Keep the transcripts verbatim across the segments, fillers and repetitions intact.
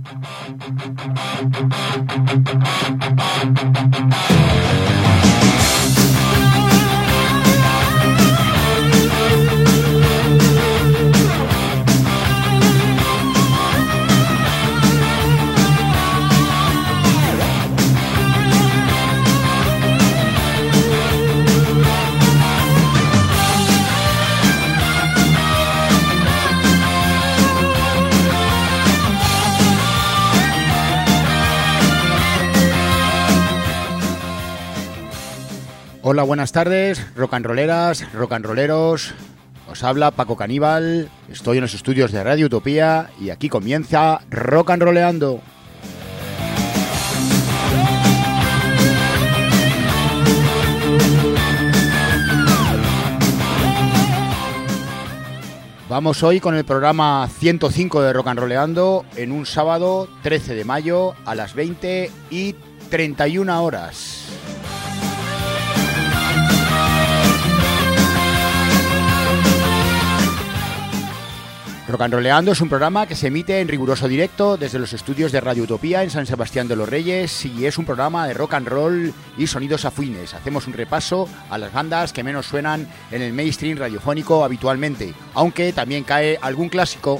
Hola, buenas tardes, rock and rolleras, rock and rolleros. Os habla Paco Caníbal, estoy en los estudios de Radio Utopía y aquí comienza Rock and Rolleando. Vamos hoy con el programa ciento cinco de Rock and Rolleando en un sábado trece de mayo a las veinte y treinta y una horas. Rock and Rolleando es un programa que se emite en riguroso directo desde los estudios de Radio Utopía en San Sebastián de los Reyes y es un programa de rock and roll y sonidos afines. Hacemos un repaso a las bandas que menos suenan en el mainstream radiofónico habitualmente, aunque también cae algún clásico.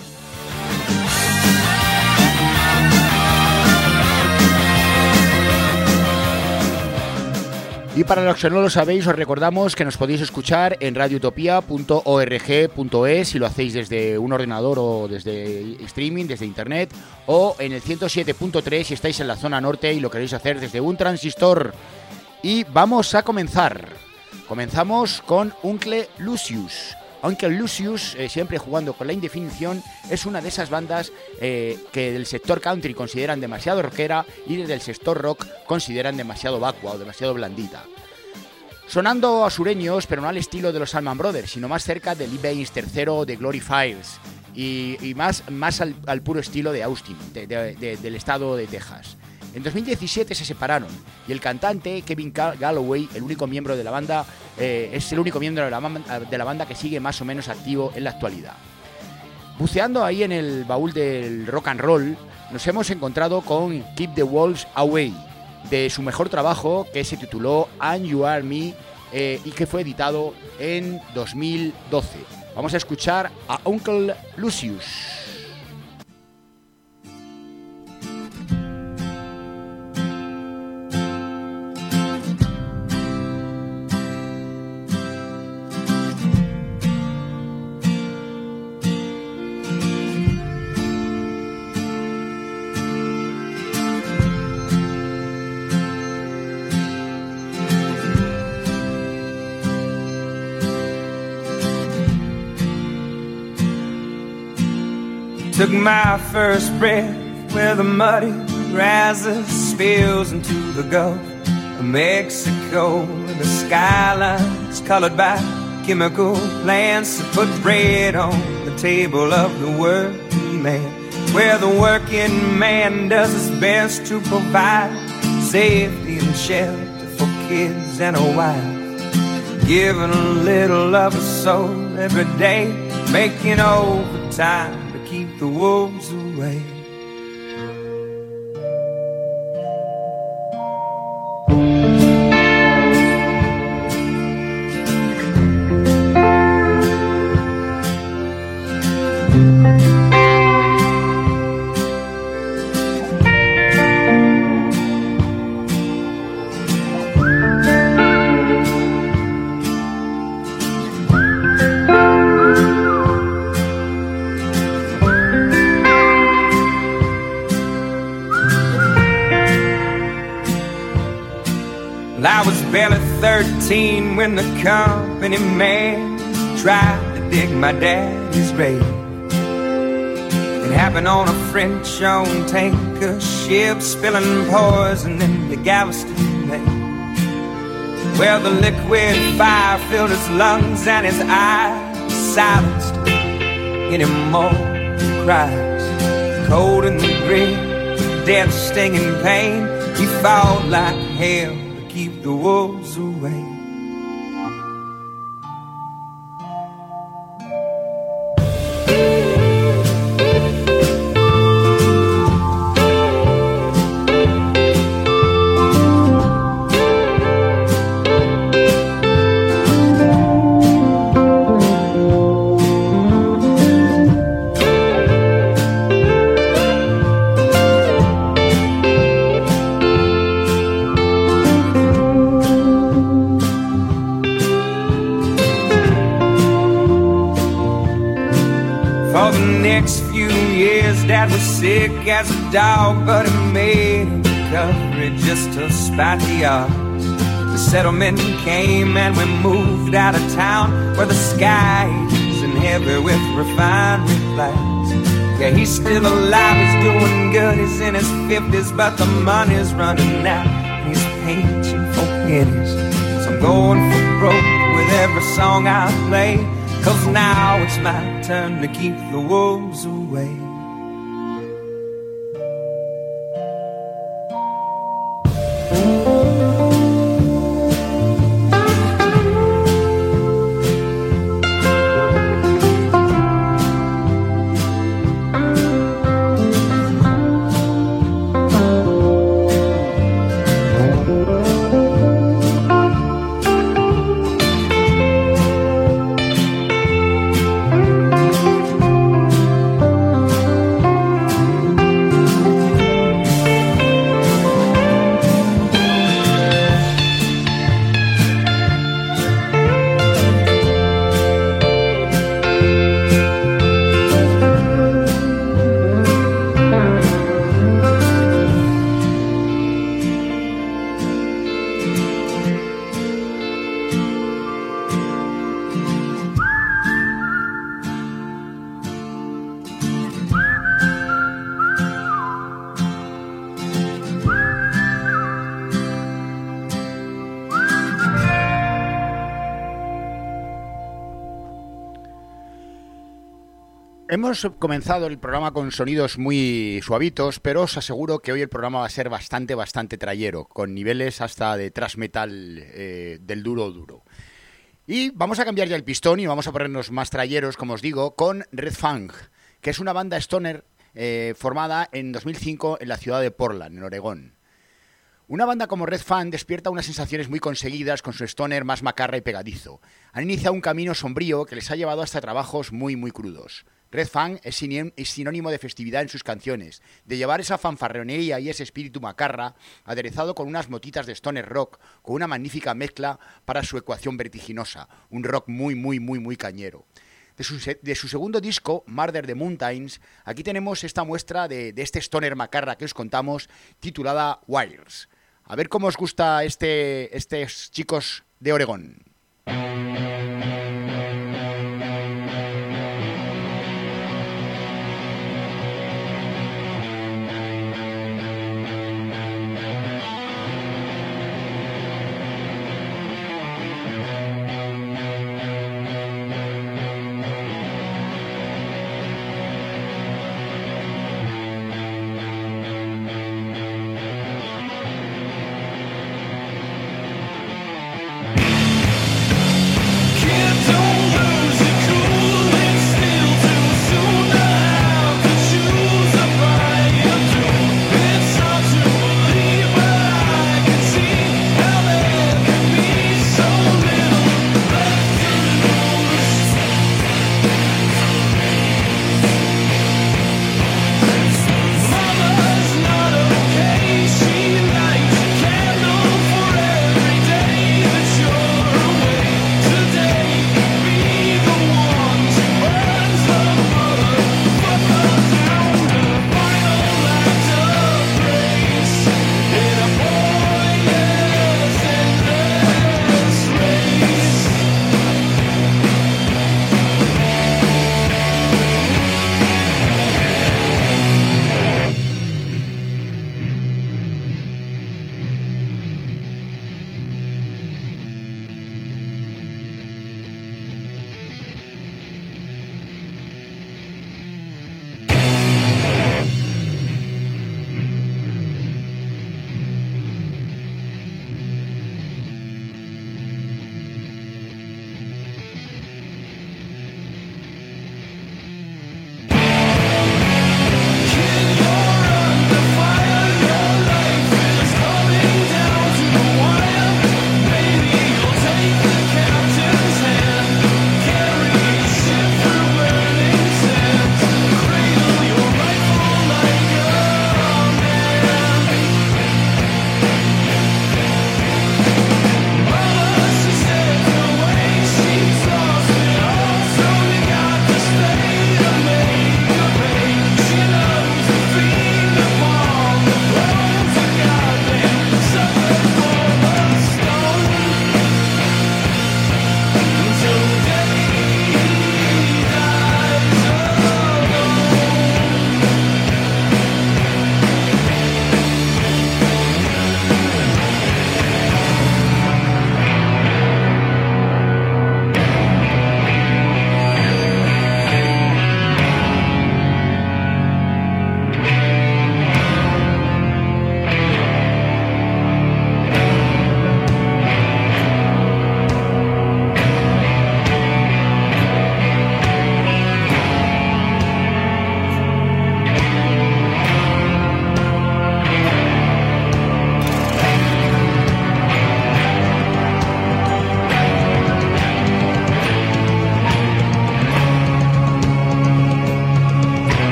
Y para los que no lo sabéis, os recordamos que nos podéis escuchar en radio utopía punto org punto es si lo hacéis desde un ordenador o desde streaming, desde internet, o en el ciento siete punto tres si estáis en la zona norte y lo queréis hacer desde un transistor. Y vamos a comenzar. Comenzamos con Uncle Lucius. Uncle Lucius, eh, siempre jugando con la indefinición, es una de esas bandas eh, que del sector country consideran demasiado rockera y desde el sector rock consideran demasiado vacua o demasiado blandita. Sonando a sureños, pero no al estilo de los Allman Brothers, sino más cerca de Lee Baines tercero de Gloryfiles y, y más, más al, al puro estilo de Austin, de, de, de, del estado de Texas. En dos mil diecisiete se separaron y el cantante Kevin Galloway, el único miembro de la banda, eh, es el único miembro de la, de la banda que sigue más o menos activo en la actualidad. Buceando ahí en el baúl del rock and roll, nos hemos encontrado con Keep the Wolves Away, de su mejor trabajo que se tituló And You Are Me eh, y que fue editado en dos mil doce. Vamos a escuchar a Uncle Lucius. Took my first breath where the muddy rises, spills into the Gulf of Mexico. The skyline's colored by chemical plants that put bread on the table of the working man, where the working man does his best to provide safety and shelter for kids and a wife, giving a little of a soul every day, making overtime keep the wolves away. thirteen when the company man tried to dig my daddy's grave. It happened on a French-owned tanker ship, spilling poison into Galveston Bay, where the liquid fire filled his lungs and his eyes silenced any more cries. Cold in the grave, death stinging pain, he fought like hell to keep the wolves away. next few years, Dad was sick as a dog, but he made a recovery just to spite the odds. The settlement came and we moved out of town, where the sky isn't heavy with refinery clouds. Yeah, he's still alive, he's doing good, he's in his fifties, but the money's running out, and he's pinching for pennies. So I'm going for broke with every song I play, 'cause now it's my turn to keep the wolves away. Hemos comenzado el programa con sonidos muy suavitos, pero os aseguro que hoy el programa va a ser bastante, bastante trayero, con niveles hasta de thrash metal eh, del duro duro. Y vamos a cambiar ya el pistón y vamos a ponernos más trayeros, como os digo, con Red Fang, que es una banda stoner eh, formada en dos mil cinco en la ciudad de Portland, en Oregón. Una banda como Red Fang despierta unas sensaciones muy conseguidas con su stoner más macarra y pegadizo. Han iniciado un camino sombrío que les ha llevado hasta trabajos muy, muy crudos. Red Fang es sinónimo de festividad en sus canciones, de llevar esa fanfarronería y ese espíritu macarra, aderezado con unas motitas de stoner rock, con una magnífica mezcla para su ecuación vertiginosa, un rock muy, muy, muy, muy cañero. De su, de su segundo disco, Murder the Mountains, aquí tenemos esta muestra de, de este stoner macarra que os contamos, titulada Wires. A ver cómo os gusta este, estos chicos de Oregón.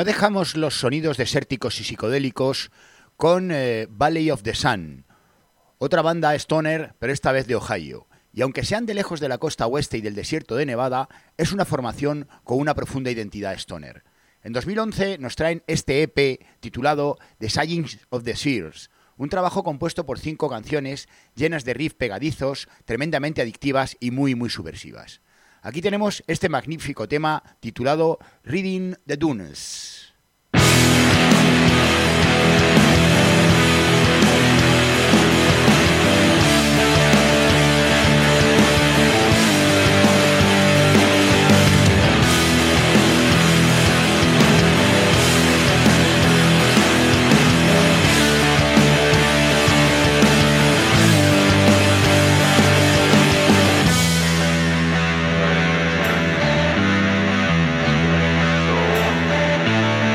no dejamos los sonidos desérticos y psicodélicos con eh, Valley of the Sun, otra banda stoner, pero esta vez de Ohio. Y aunque sean de lejos de la costa oeste y del desierto de Nevada, es una formación con una profunda identidad stoner. En dos mil once nos traen este E P titulado The Signs of the Seers, un trabajo compuesto por cinco canciones llenas de riffs pegadizos, tremendamente adictivas y muy muy subversivas. Aquí tenemos este magnífico tema titulado Reading the Dunes. Thank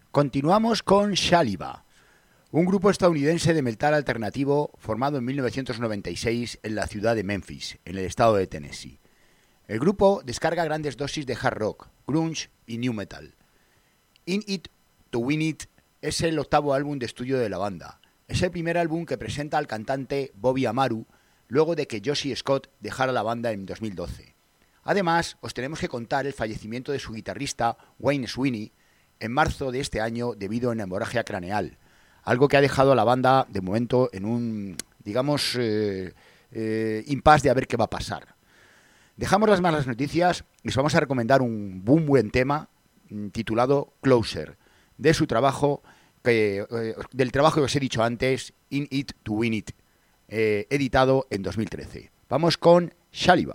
Continuamos con Shaliva, un grupo estadounidense de metal alternativo formado en mil novecientos noventa y seis en la ciudad de Memphis, en el estado de Tennessee. El grupo descarga grandes dosis de hard rock, grunge y new metal. In It to Win It es el octavo álbum de estudio de la banda. Es el primer álbum que presenta al cantante Bobby Amaru luego de que Josie Scott dejara la banda en dos mil doce. Además, os tenemos que contar el fallecimiento de su guitarrista Wayne Sweeney en marzo de este año debido a una hemorragia craneal, algo que ha dejado a la banda de momento en un, digamos, eh, eh, impasse de a ver qué va a pasar. Dejamos las malas noticias y os vamos a recomendar un buen, buen tema titulado Closer, de su trabajo, que, eh, del trabajo que os he dicho antes, In It to Win It, eh, editado en dos mil trece. Vamos con Shaliva.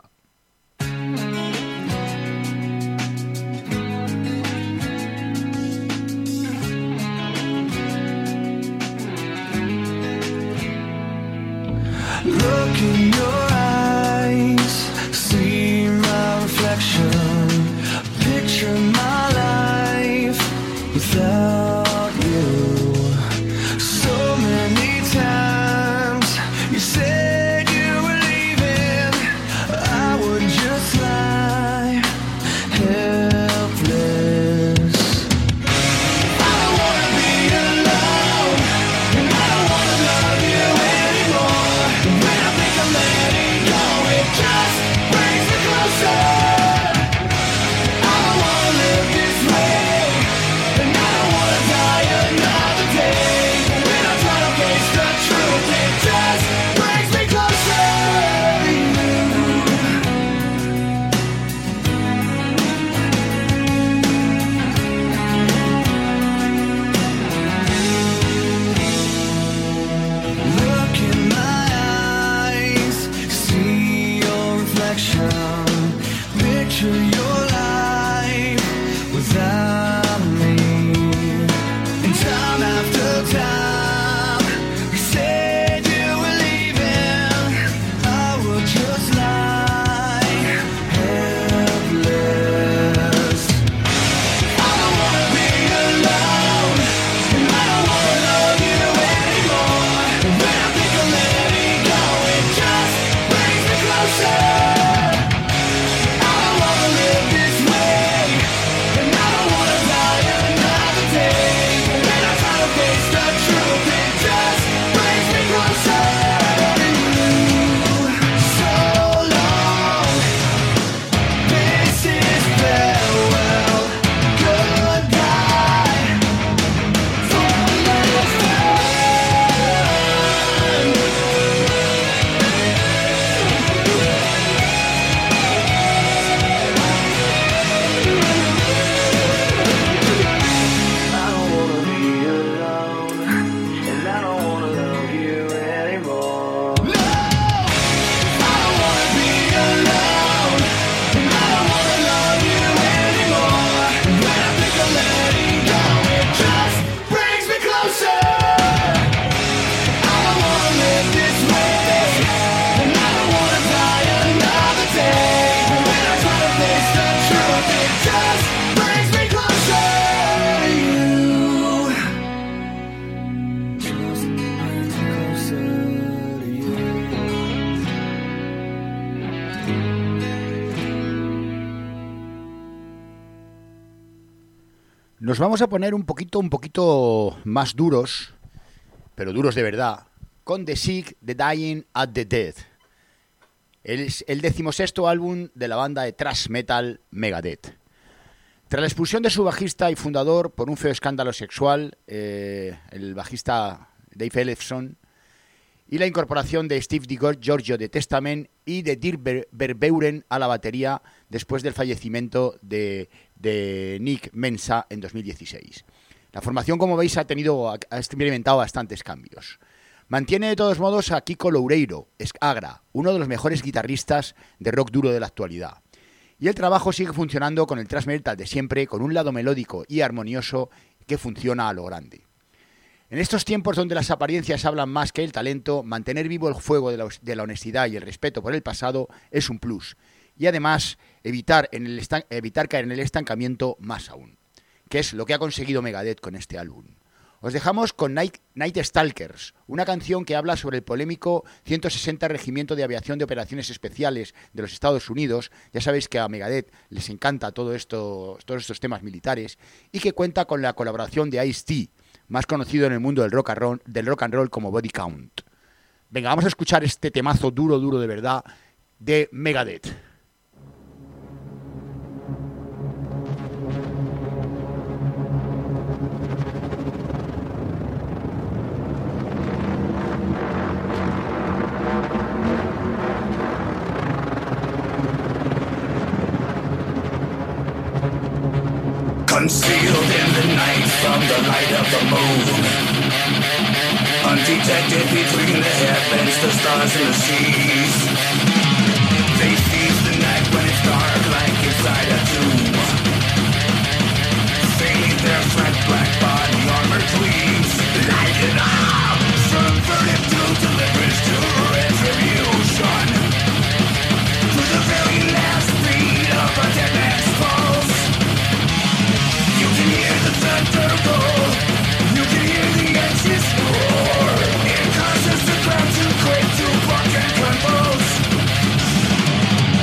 Look in your eyes, see my reflection, picture my life without you. So many times you said you were leaving, I would just lie helpless. I don't wanna be alone, and I don't wanna love you anymore. When I think I'm letting go, it just brings me closer. I don't wanna live this way, and I don't wanna die another day. When I try to face the truth, it just brings me closer to you. Look in my eyes, see your reflection, picture your life without me. And time after time, you said you were leaving, I would just lie helpless. I don't wanna be alone, and I don't wanna love you anymore. And when I think of letting go, it just brings me closer. I don't wanna live this way, and I don't wanna die another day. When I try to face the truth, it just brings me closer to you. So long, this is farewell, goodbye, for last time. I don't wanna be alone, and I don't wanna love you anymore. No, I don't wanna be alone, and I don't wanna love you anymore. When I think of letting go, it just brings me closer. I don't wanna live this way, and I don't wanna die another day. When I try to face the truth, it just brings me closer to you. Just brings me closer to you. Nos vamos a poner un poquito, un poquito más duros, pero duros de verdad, con The Sick, The Dying at the Dead. Es el decimosexto álbum de la banda de thrash metal Megadeth. Tras la expulsión de su bajista y fundador por un feo escándalo sexual, eh, el bajista Dave Ellefson, y la incorporación de Steve DiGiorgio de Testament y de Dirk Ver- Verbeuren a la batería después del fallecimiento de, de Nick Mensa en dos mil dieciséis. La formación, como veis, ha tenido ha experimentado bastantes cambios. Mantiene de todos modos a Kiko Loureiro, Agra, uno de los mejores guitarristas de rock duro de la actualidad. Y el trabajo sigue funcionando con el thrash metal de siempre, con un lado melódico y armonioso que funciona a lo grande. En estos tiempos donde las apariencias hablan más que el talento, mantener vivo el fuego de la, de la honestidad y el respeto por el pasado es un plus. Y además, evitar, en el estan- evitar caer en el estancamiento más aún. que es lo que ha conseguido Megadeth con este álbum. Os dejamos con Night, Night Stalkers, una canción que habla sobre el polémico ciento sesenta Regimiento de Aviación de Operaciones Especiales de los Estados Unidos. Ya sabéis que a Megadeth les encanta todo esto, todos estos temas militares, y que cuenta con la colaboración de Ice-T, más conocido en el mundo del rock and roll, del rock and roll como Body Count. Venga, vamos a escuchar este temazo duro, duro de verdad de Megadeth. Concealed in the night from the light of the moon, undetected between the heavens, the stars and the seas. They seize the night when it's dark like inside a tomb. Fade their flat black body armor gleams. Light it up! Subverted to deliverance to retribution. To the very last beat of a dead man's pulse. You can hear the thunder roll. You can hear the engines roar. It causes the ground to quake, to buck and convulse.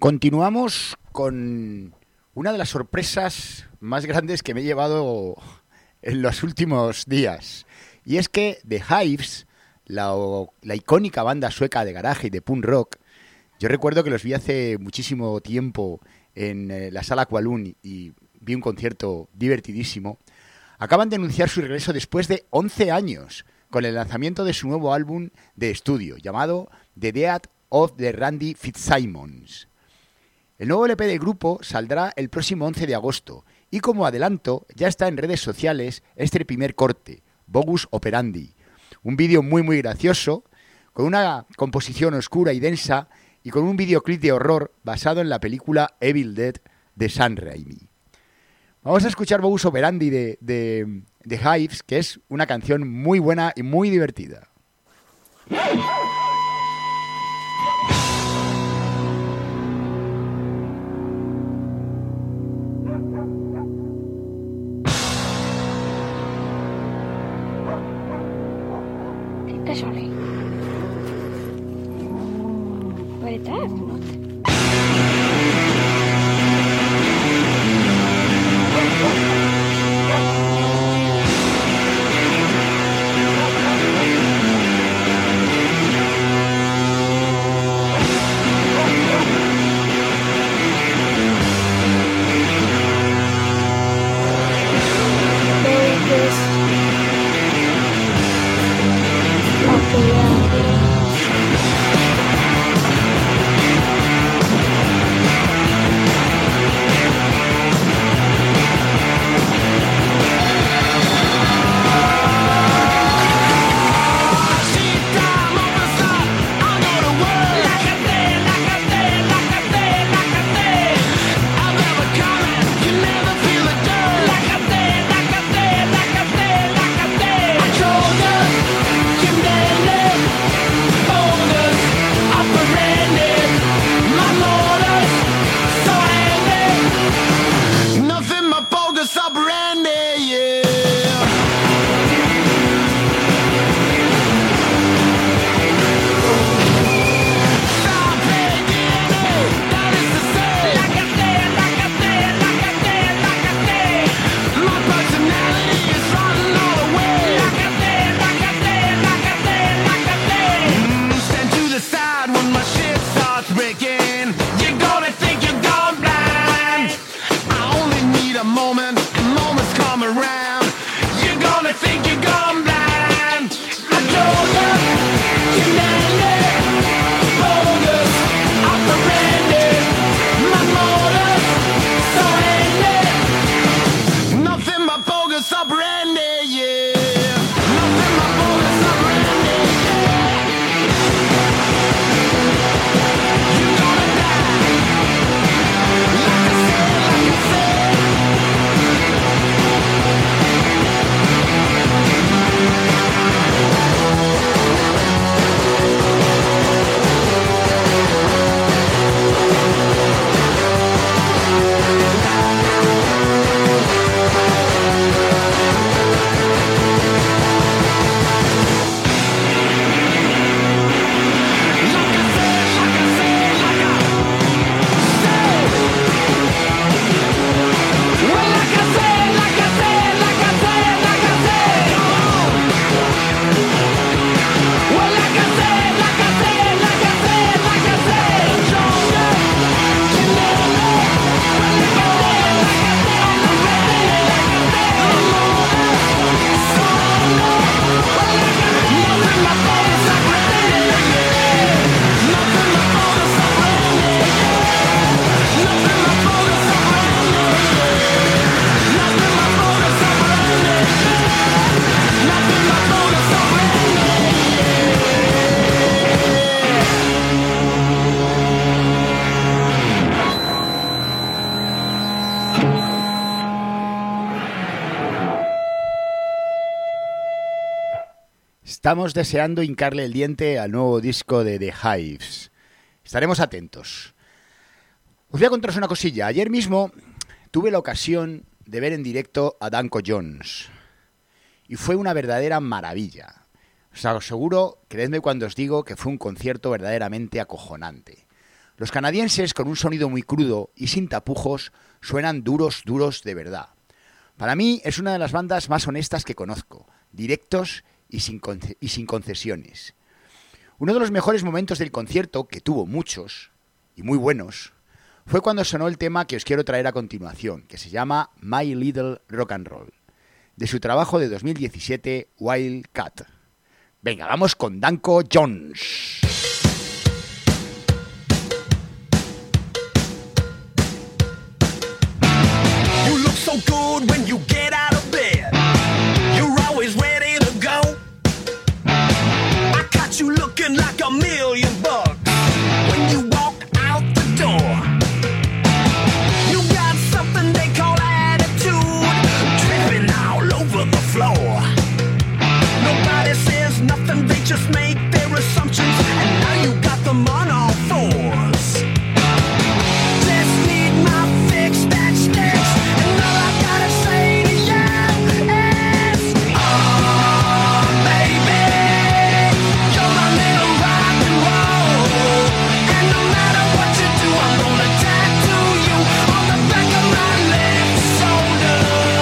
Continuamos con una de las sorpresas más grandes que me he llevado en los últimos días. Y es que The Hives, la, la icónica banda sueca de garaje y de punk rock, yo recuerdo que los vi hace muchísimo tiempo en eh, la Sala Kowloon y vi un concierto divertidísimo. Acaban de anunciar su regreso después de once años con el lanzamiento de su nuevo álbum de estudio llamado The Death of the Randy Fitzsimons. El nuevo L P del grupo saldrá el próximo once de agosto y como adelanto ya está en redes sociales este primer corte, Bogus Operandi, un vídeo muy muy gracioso con una composición oscura y densa y con un videoclip de horror basado en la película Evil Dead de Sam Raimi. Vamos a escuchar Bogus Operandi de, de, de Hives, que es una canción muy buena y muy divertida. Titta Charlie. Vad är det där för något? Estamos deseando hincarle el diente al nuevo disco de The Hives. Estaremos atentos. Os voy a contaros una cosilla. Ayer mismo tuve la ocasión de ver en directo a Danko Jones. Y fue una verdadera maravilla. Os aseguro, creedme cuando os digo que fue un concierto verdaderamente acojonante. Los canadienses, con un sonido muy crudo y sin tapujos, suenan duros, duros de verdad. Para mí es una de las bandas más honestas que conozco, directos y sin, conce- y sin concesiones. Uno de los mejores momentos del concierto, que tuvo muchos, y muy buenos, fue cuando sonó el tema que os quiero traer a continuación, que se llama My Little Rock and Roll, de su trabajo de dos mil diecisiete, Wild Cat. Venga, vamos con Danko Jones. You look so good when you get out of bed. You're always ready to go. I caught you looking like a million bucks when you walk out the door. You got something they call attitude, dripping all over the floor. Nobody says nothing, they just make their assumptions, and now you got them on all fours. Just need my fix that sticks, and all I gotta say to you is, oh baby, you're my little rock and roll, and no matter what you do, I'm gonna tattoo you on the back of my left shoulder.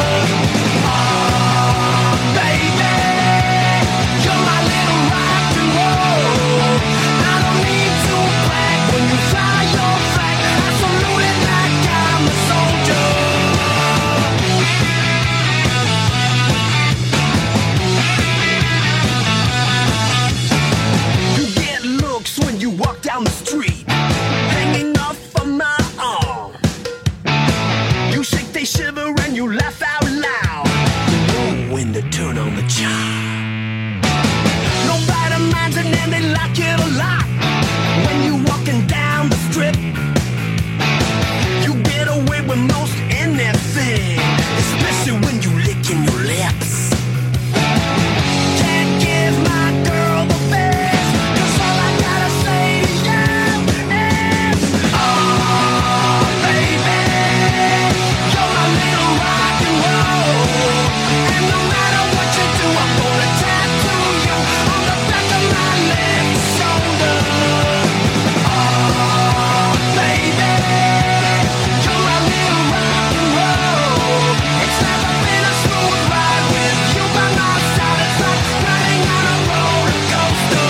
Oh baby, you're my little rock and roll. I don't need to brag when you fly your flag. I salute it like I'm a soldier. You get looks when you walk down the street, hanging off of my arm. You shake, they shiver, and you laugh out loud. You know when to turn on the charm. Nobody minds it and they like it a lot. When you walking down the strip, you get away with most anything, especially when you licking your lips. Can't give my girl the best, 'cause all I gotta say to you is, oh baby, you're my little rock and roll, and no matter what you do, I'm gonna tattoo you on the back of my left shoulder. Oh baby, you're my little rock and roll. It's never been a smooth ride with you by my side. It's like riding on a roller coaster.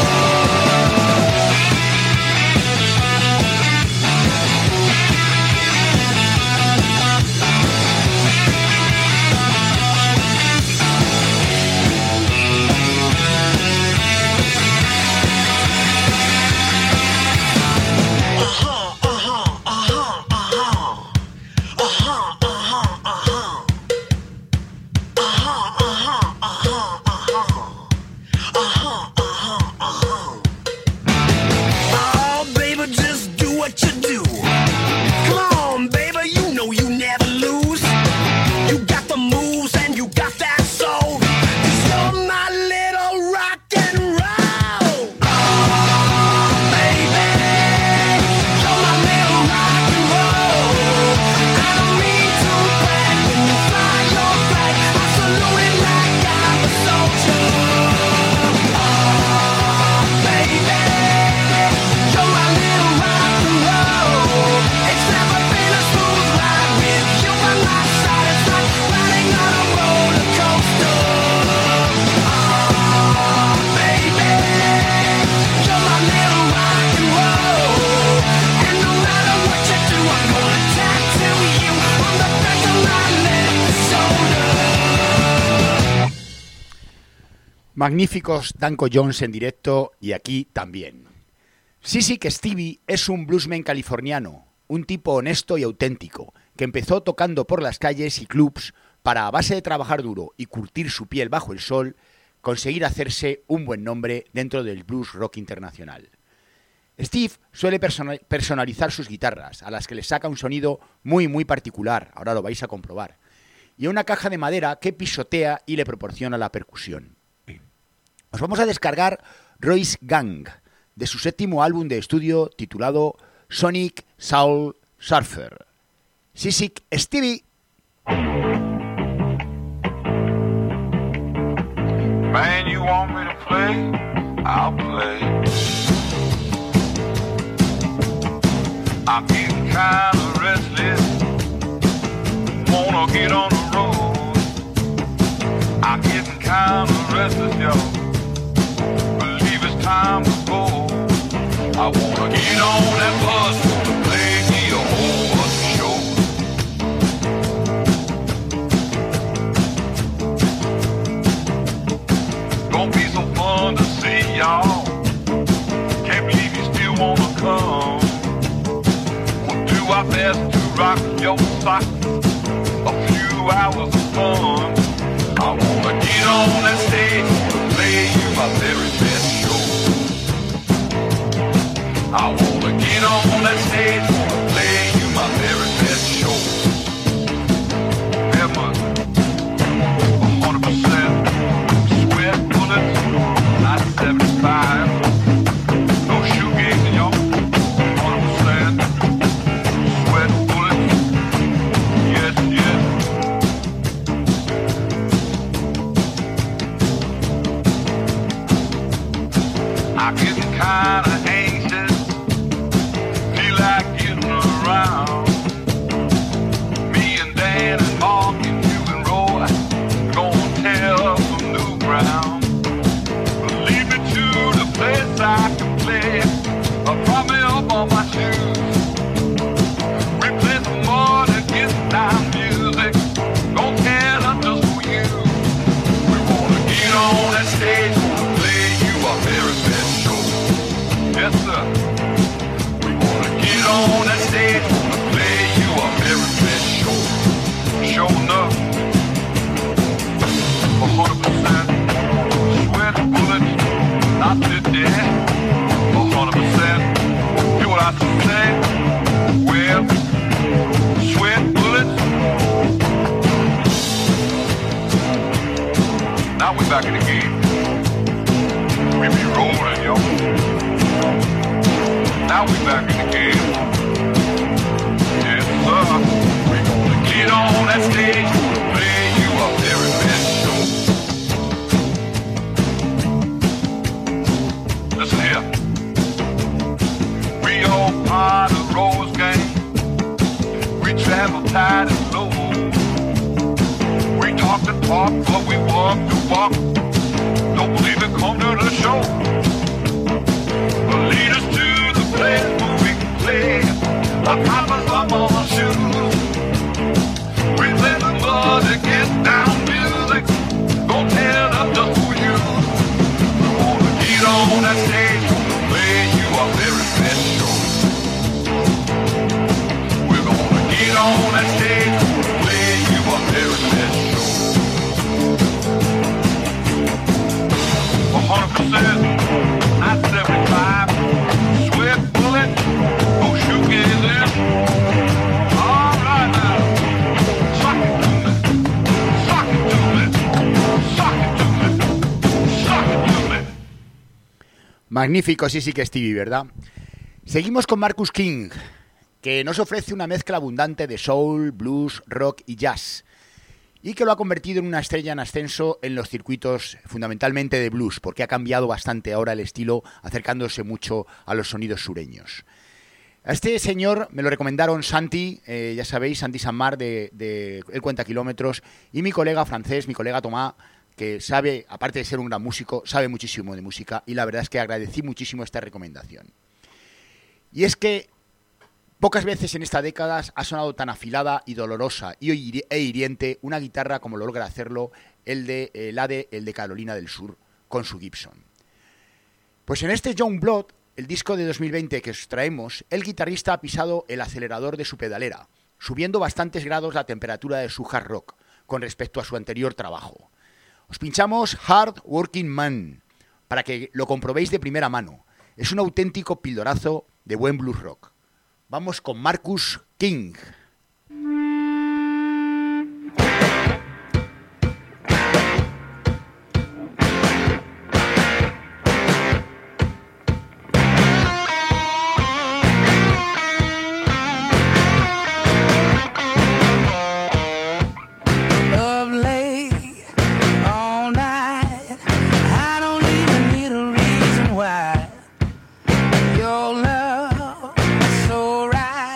Oh, baby, just do what you do. Come on, baby, you know you never lose. You got the moves and you got that soul. 'Cause you're my little rock and roll. Oh, baby, you're my little rock and roll. I don't mean to brag when you fly your flag. I salute it like I'm a soldier. Oh, baby, you're my little rock and roll. It's never been a smooth ride with you by my side. It's like riding on a roller coaster. Oh, baby, you're my little rock and roll, and no matter what you do, I'm gonna tattoo you on the back of my left shoulder. Magníficos Danko Jones en directo y aquí también. Sissy Stevie es un bluesman californiano, un tipo honesto y auténtico, que empezó tocando por las calles y clubs para, a base de trabajar duro y curtir su piel bajo el sol, conseguir hacerse un buen nombre dentro del blues rock internacional. Steve suele persona- personalizar sus guitarras, a las que le saca un sonido muy muy particular, ahora lo vais a comprobar, y una caja de madera que pisotea y le proporciona la percusión. Os vamos a descargar Royce Gang, de su séptimo álbum de estudio titulado Sonic Soul Surfer. Sissy Stevie. Man, you want me to play? I'll play. I'm getting kinda restless, wanna get on the road. I'm getting kinda restless, y'all, believe it's time to go. I wanna get on that bus, wanna play me a whole bunch of shows. Gonna be so fun to see y'all, can't believe you still wanna come. We'll do our best to rock your socks, a few hours of fun. I wanna get on that stage, wanna play you my very best show. I wanna get on that stage, wanna play you my very best show. Emma, a hundred percent sweat bullets, not seventy-five. No shoegazing, y'all. Hundred percent sweat bullets. Yes, yes. I'm getting kinda anxious, feel like getting around. Me and Dan and Mark and you and Roy gonna tear up some new ground. Lead me to the place I can play. Uh, prop me up on my shoes. We play some more than get down music. Gonna tear up just for you. We wanna get on that stage, wanna play you our very best show. Yes, sir. We wanna get on that stage, wanna play you our very best show. Show enough. A hundred percent sweat bullets, not sit there. A hundred percent. Hear what I say? Well, sweat bullets. Now we back in the game. We be rolling, yo. Now we back in the game. Yes, sir. We gonna get on that stage, play you our very best show. Listen here. We all part of Rose Gang. We travel tight and slow. We talk the talk, but we walk the walk. Don't believe it, come to the show. Well, lead us to the place where we can play. Our papa's up on our shoes. We play the mud to get down music. Don't tear it up just for you. We wanna get on that stage, play you our very best show. We're gonna get on that stage, play you our very best show. A hundred percent, not seventy-five. Sweat bullet, no shoegazing. All right now, sock it to me, sock it to me, sock it to me, sock it to me. Magnífico, sí, sí que Stevie, ¿verdad? Seguimos con Marcus King, que nos ofrece una mezcla abundante de soul, blues, rock y jazz, y que lo ha convertido en una estrella en ascenso en los circuitos fundamentalmente de blues, porque ha cambiado bastante ahora el estilo, acercándose mucho a los sonidos sureños. A este señor me lo recomendaron Santi, eh, ya sabéis, Santi Sanmar de, de El Cuenta Kilómetros, y mi colega francés, mi colega Tomás, que sabe, aparte de ser un gran músico, sabe muchísimo de música, y la verdad es que agradecí muchísimo esta recomendación. Y es que pocas veces en esta década ha sonado tan afilada y dolorosa y hiri- e hiriente una guitarra como lo logra hacerlo el de, el A D, el de Carolina del Sur, con su Gibson. Pues en este Young Blood, el disco de dos mil veinte que os traemos, el guitarrista ha pisado el acelerador de su pedalera, subiendo bastantes grados la temperatura de su hard rock con respecto a su anterior trabajo. Os pinchamos Hard Working Man, para que lo comprobéis de primera mano. Es un auténtico pildorazo de buen blues rock. Vamos con Marcus King. Your love so right.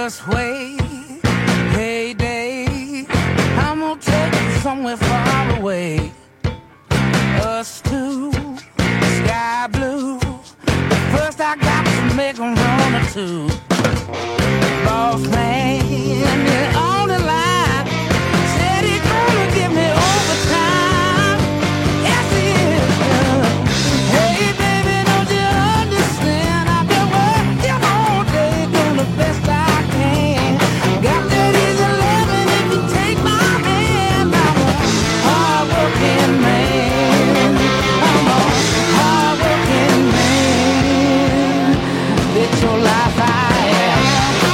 just wait. Heyday, I'm gonna take it somewhere far away. Us two, sky blue. But first I got to make a run or two. Boss man, you're on the line. Said he's gonna give me overtime. Yes, he is. Hey, baby, don't you understand? I've been working all day, doing the best I can. Got that easy loving if you take my hand. I'm a hard-working man. I'm a hard-working man. Bet your life I am.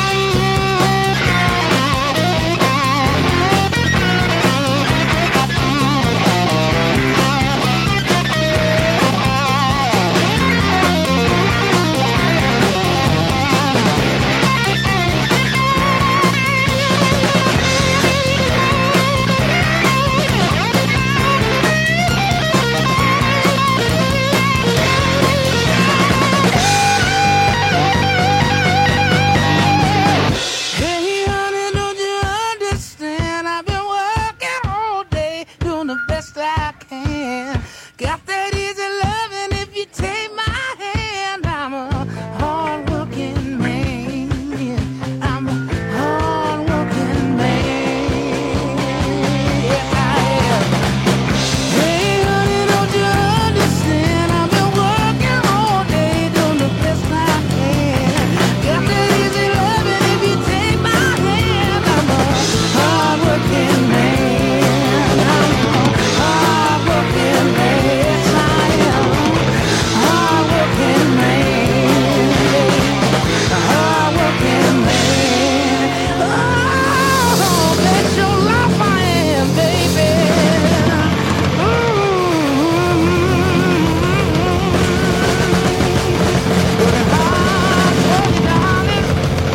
Hey, honey, don't you understand? I've been working all day, doing the best I can. Got that easy loving if you take my hand. I'm a hard-working man. I'm a hard-working man. Yes, I am. Hey, honey, don't you understand? I've been working all day, doing the best I can. Got that easy loving if you take my hand. I'm a hard-working man. I'm a hard-working man. Yes, I am. Hard-working man. A hard-working man. Oh, bet your life I am, baby. Good hard work, darling.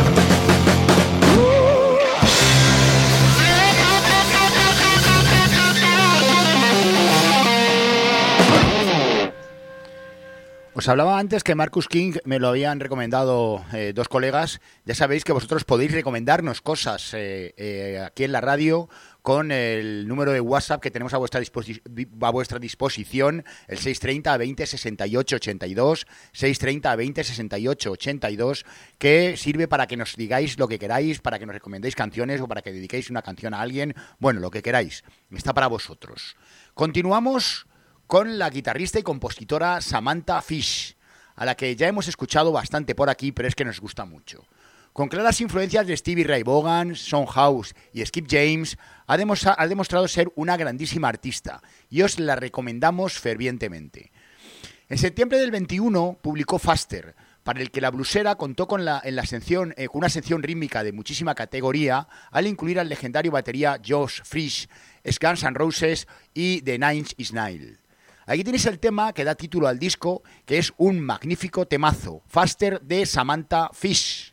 Os hablaba antes que Marcus King me lo habían recomendado eh, dos colegas. Ya sabéis que vosotros podéis recomendarnos cosas eh, eh, aquí en la radio con el número de WhatsApp que tenemos a vuestra, disposi- a vuestra disposición, el seis treinta, veinte, sesenta y ocho, ochenta y dos, seis treinta, veinte, sesenta y ocho, ochenta y dos, que sirve para que nos digáis lo que queráis, para que nos recomendéis canciones o para que dediquéis una canción a alguien, bueno, lo que queráis, está para vosotros. Continuamos con la guitarrista y compositora Samantha Fish, a la que ya hemos escuchado bastante por aquí, pero es que nos gusta mucho. Con claras influencias de Stevie Ray Vaughan, Son House y Skip James, ha, demostra- ha demostrado ser una grandísima artista y os la recomendamos fervientemente. En septiembre del veintiuno publicó Faster, para el que la blusera contó con, la, en la sección, eh, con una sección rítmica de muchísima categoría al incluir al legendario batería Josh Frisch, Guns N' Roses y The Nine Inch Nails. Aquí tenéis el tema que da título al disco, que es un magnífico temazo, Faster de Samantha Fish.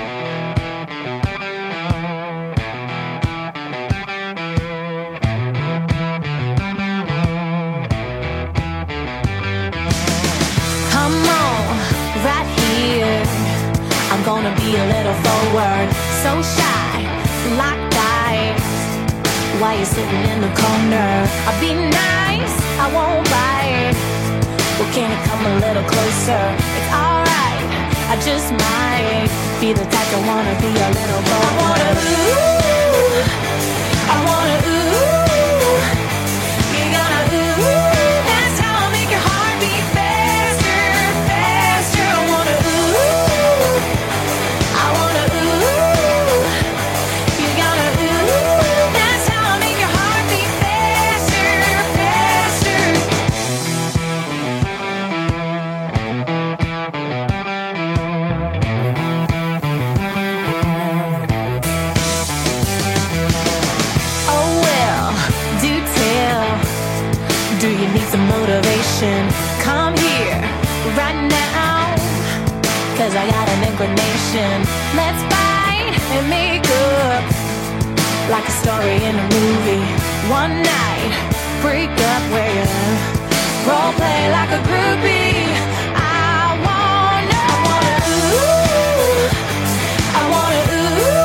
Come on, right here. I'm gonna be a little forward, so shy, locked eyes. While you're sitting in the corner, I'll be nice, I won't bite. Well, can you come a little closer? It's alright, I just might be the type to wanna be a little bold. I wanna ooh, I wanna ooh, you gotta ooh. That's how I make your heart beat faster, faster. I wanna ooh, I wanna ooh, you gotta ooh. That's how I make your heart beat faster, faster. Oh well, do tell. Do you need some motivation? Come here, right now. Cause I got an inclination. Let's fight and make up. Like a story in a movie. One night, break up where you role play like a groupie. I wanna, I wanna ooh, I wanna ooh.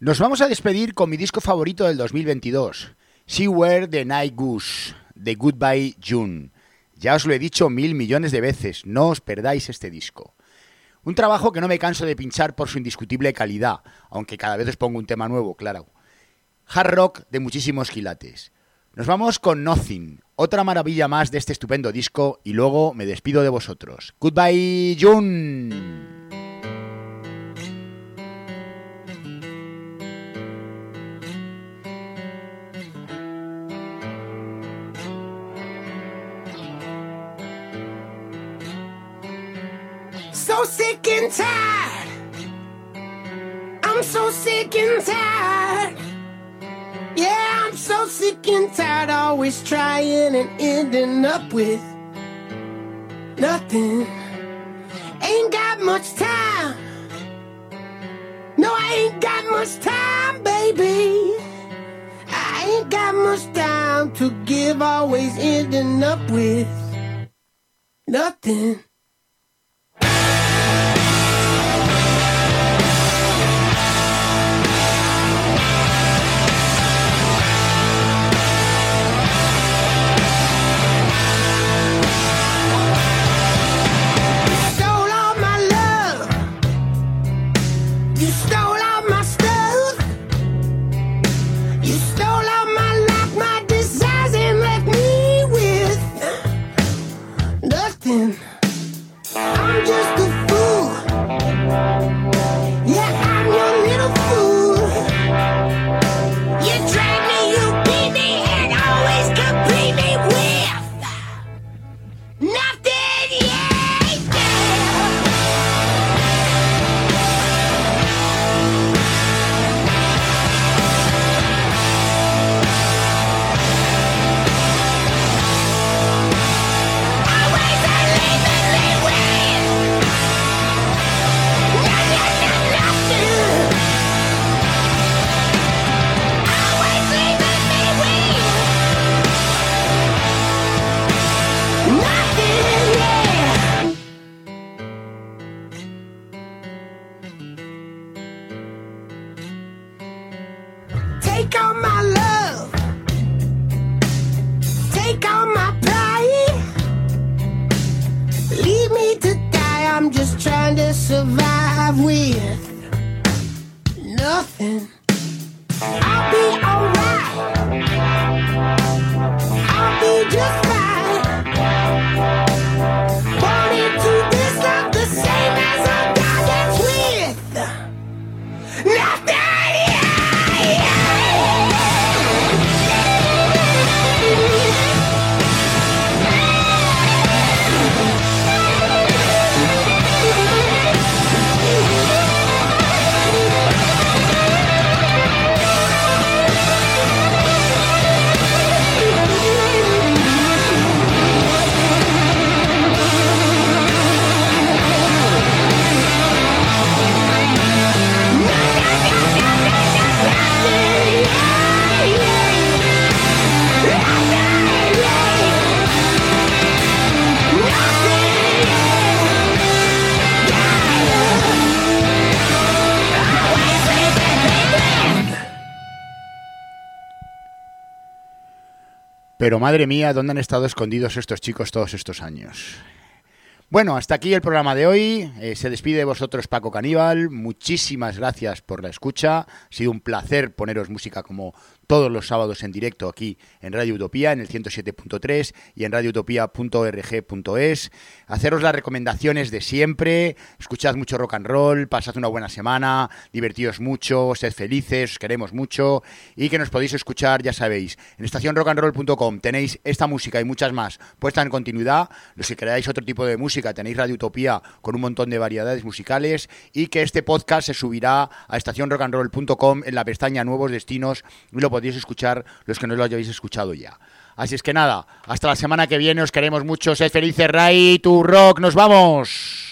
Nos vamos a despedir con mi disco favorito del dos mil veintidós, She Were the Night Goose, de Goodbye June. Ya os lo he dicho mil millones de veces, no os perdáis este disco. Un trabajo que no me canso de pinchar por su indiscutible calidad, aunque cada vez os pongo un tema nuevo, claro. Hard rock de muchísimos quilates. Nos vamos con Nothing, otra maravilla más de este estupendo disco, y luego me despido de vosotros. Goodbye June. So sick and tired. I'm so sick and tired. Yeah, I'm so sick and tired. Always trying and ending up with nothing. Ain't got much time. No, I ain't got much time, baby. I ain't got much time to give. Always ending up with nothing. I'm just a fool. Yeah, I'm your little fool. You drag me, you beat me, and always complete me with nothing, yeah, yeah. Always leaving me with nothing, nothing. Always leaving me with nothing, yeah. Take all my love, take all my pride, leave me to die. I'm just trying to survive with nothing. I'll be alright, I'll be just fine. Born into this, not the same as a guy that's with nothing, yeah, yeah. Pero madre mía, ¿dónde han estado escondidos estos chicos todos estos años? Bueno, hasta aquí el programa de hoy. Eh, se despide de vosotros Paco Caníbal. Muchísimas gracias por la escucha. Ha sido un placer poneros música como todos los sábados en directo aquí en Radio Utopía, en el ciento siete punto tres y en radio utopía punto org punto es. Haceros las recomendaciones de siempre. Escuchad mucho rock and roll, pasad una buena semana, divertíos mucho, sed felices, os queremos mucho y que nos podéis escuchar, ya sabéis, en estación rock and roll punto com tenéis esta música y muchas más puesta en continuidad. Los que queráis otro tipo de música tenéis Radio Utopía con un montón de variedades musicales y que este podcast se subirá a estación rock and roll punto com en la pestaña Nuevos Destinos y lo podéis escuchar los que no lo hayáis escuchado ya. Así es que nada, hasta la semana que viene, os queremos mucho, sed felices, Ray, tu rock, nos vamos.